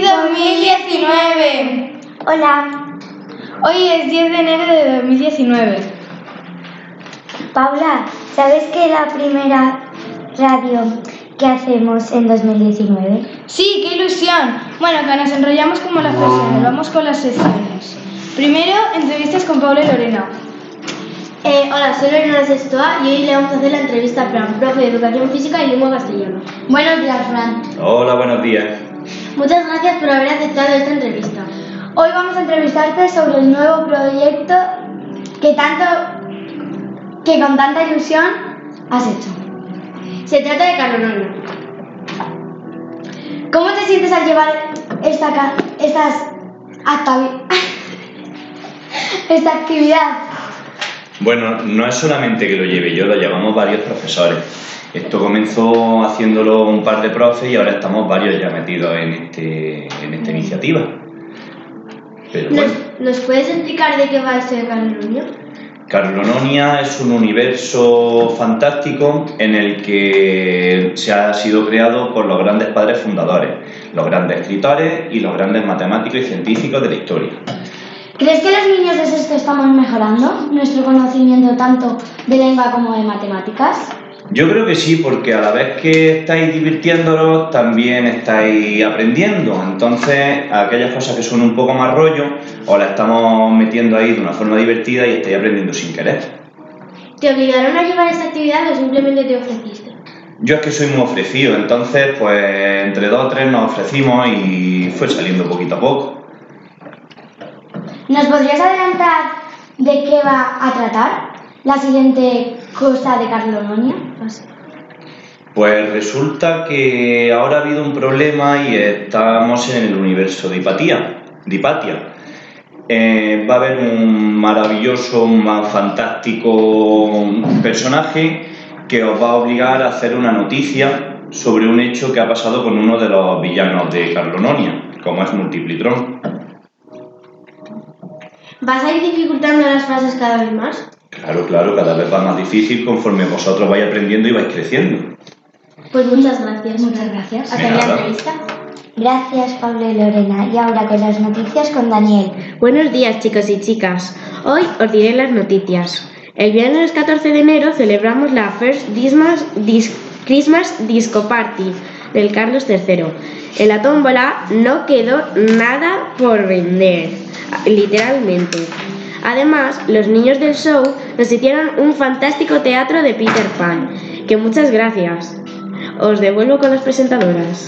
2019! Hola. Hoy es 10 de enero de 2019. Paula, ¿sabes que es la primera radio que hacemos en 2019? ¡Sí, qué ilusión! Bueno, que nos enrollamos como las personas. Vamos con las secciones. Primero, entrevistas con Paula y Lorena. Hola, soy Lorena Sestoa y hoy le vamos a hacer la entrevista a Fran, profe de Educación Física y Lengua Castellana. Buenos días, Fran. Hola, buenos días. Muchas gracias por haber aceptado esta entrevista. Hoy vamos a entrevistarte sobre el nuevo proyecto que con tanta ilusión has hecho. Se trata de Carlononia. ¿Cómo te sientes al llevar esta actividad? Bueno, no es solamente que lo lleve yo, lo llevamos varios profesores. Esto comenzó haciéndolo un par de profes y ahora estamos varios ya metidos en esta iniciativa. Pero bueno. ¿Nos puedes explicar de qué va esto de Carlononia? Carlononia es un universo fantástico en el que se ha sido creado por los grandes padres fundadores, los grandes escritores y los grandes matemáticos y científicos de la historia. ¿Crees que los niños de sexto estamos mejorando nuestro conocimiento tanto de lengua como de matemáticas? Yo creo que sí, porque a la vez que estáis divirtiéndolos, también estáis aprendiendo. Entonces, aquellas cosas que son un poco más rollo, os las estamos metiendo ahí de una forma divertida y estáis aprendiendo sin querer. ¿Te obligaron a llevar esta actividad o simplemente te ofreciste? Yo es que soy muy ofrecido, entonces, pues entre 2 o 3 nos ofrecimos y fue saliendo poquito a poco. ¿Nos podrías adelantar de qué va a tratar la siguiente cosa de Carlononia? Pues resulta que ahora ha habido un problema y estamos en el universo de Hipatia. Va a haber un maravilloso, un fantástico personaje que os va a obligar a hacer una noticia sobre un hecho que ha pasado con uno de los villanos de Carlononia, como es Multiplitrón. ¿Vas a ir dificultando las frases cada vez más? Claro, cada vez va más difícil conforme vosotros vais aprendiendo y vais creciendo. Pues muchas gracias. Muchas gracias. Hasta la entrevista. Gracias, Pablo y Lorena. Y ahora con las noticias con Daniel. Buenos días, chicos y chicas. Hoy os diré las noticias. El viernes 14 de enero celebramos la First Christmas Disco Party del Carlos III. En la tómbola no quedó nada por vender, literalmente. Además, los niños del show nos hicieron un fantástico teatro de Peter Pan, que muchas gracias. Os devuelvo con las presentadoras.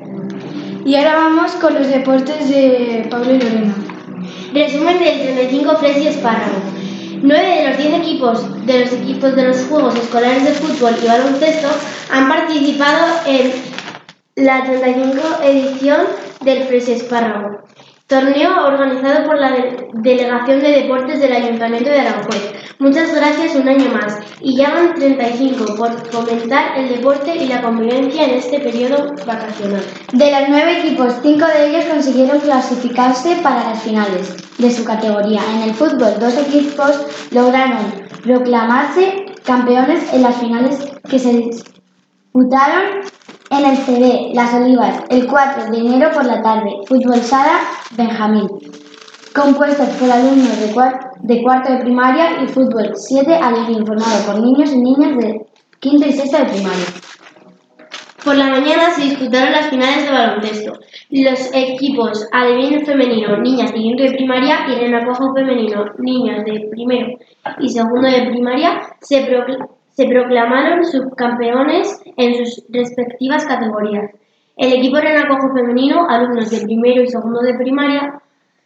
Y ahora vamos con los deportes de Pablo y Lorena. Resumen del 35 Fresh y Espárrago. 9 de los 10 equipos de los Juegos Escolares de Fútbol y Baloncesto han participado en la 35 edición del Fresh Espárrago, torneo organizado por la Delegación de Deportes del Ayuntamiento de Aranjuez. Muchas gracias un año más, y ya van 35 por fomentar el deporte y la convivencia en este periodo vacacional. De los 9 equipos, 5 de ellos consiguieron clasificarse para las finales de su categoría. En el fútbol, 2 equipos lograron proclamarse campeones en las finales que se disputaron en el CD Las Olivas, el 4 de enero por la tarde. Fútbol Sala Benjamín, compuestos por alumnos de cuarto de primaria, y Fútbol 7 Alevín, formado por niños y niñas de quinto y sexto de primaria. Por la mañana se disputaron las finales de baloncesto. Los equipos Alevín femenino, niñas de quinto de primaria, y Renacuajo femenino, niños de primero y segundo de primaria, se proclamaron subcampeones en sus respectivas categorías. El equipo Renacuajo femenino, alumnos de primero y segundo de primaria,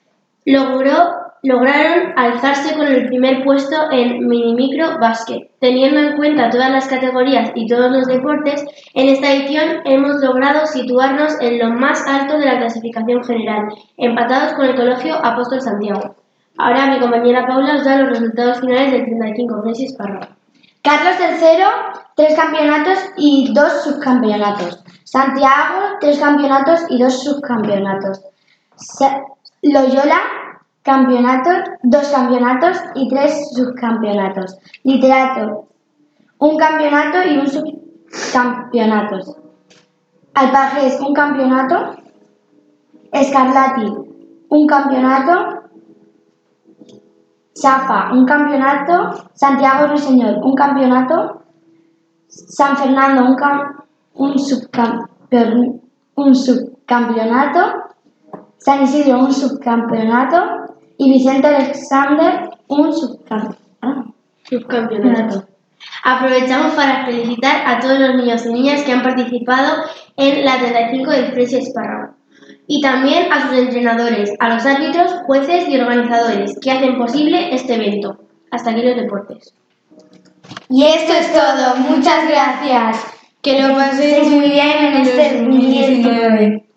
lograron alzarse con el primer puesto en minimicro básquet. Teniendo en cuenta todas las categorías y todos los deportes, en esta edición hemos logrado situarnos en lo más alto de la clasificación general, empatados con el Colegio Apóstol Santiago. Ahora mi compañera Paula os da los resultados finales del 35 Fresh y Espárrago. Carlos III, 3 campeonatos y 2 subcampeonatos. Santiago, 3 campeonatos y 2 subcampeonatos. Loyola, campeonatos, 2 campeonatos y 3 subcampeonatos. Literato, 1 campeonato y 1 subcampeonato. Alpagés, 1 campeonato. Scarlatti, un campeonato. Safa, un campeonato. Santiago Ruiseñor, un campeonato. San Fernando, un subcampeonato. San Isidro, un subcampeonato. Y Vicente Alexander, un subcampeonato. Aprovechamos para felicitar a todos los niños y niñas que han participado en la 35 del Fresia Espárrago. Y también a sus entrenadores, a los árbitros, jueces y organizadores que hacen posible este evento. Hasta aquí los deportes. Y esto es todo. Muchas gracias. Que lo paséis muy bien en este 2019.